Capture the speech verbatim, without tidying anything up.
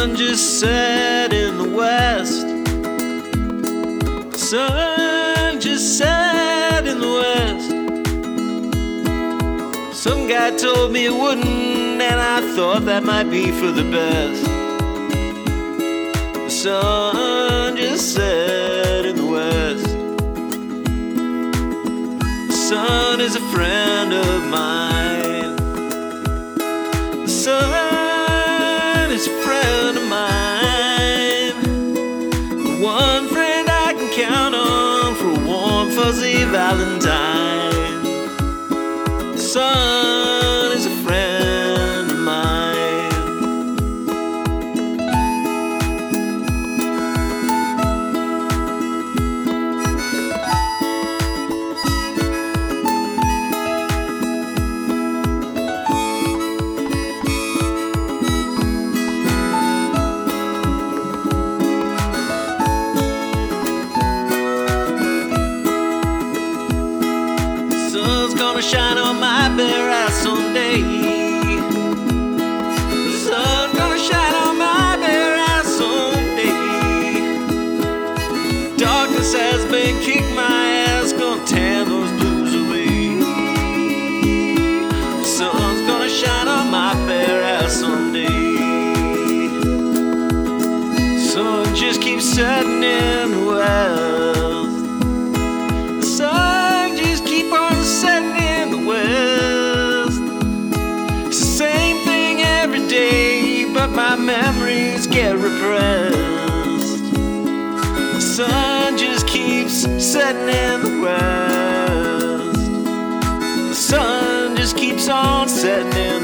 sun just set in the west. Sun just set in the west. Some guy told me it wouldn't, and I thought that might be for the best. The sun just set in the west. The sun is a friend of mine. The sun is a friend of mine. The one friend I can count on for a warm, fuzzy Valentine. The sun is a friend of mine. Sun's gonna shine on my bare ass someday. The sun's gonna shine on my bare ass someday. Darkness has been kicked my ass, gonna tear those blues away. The sun's gonna shine on my bare ass someday. Sun just keeps setting in the west. The sun just keep on setting in the west. It's the same thing every day, but my memories get repressed. The sun just keeps setting in the west. The sun just keeps on setting in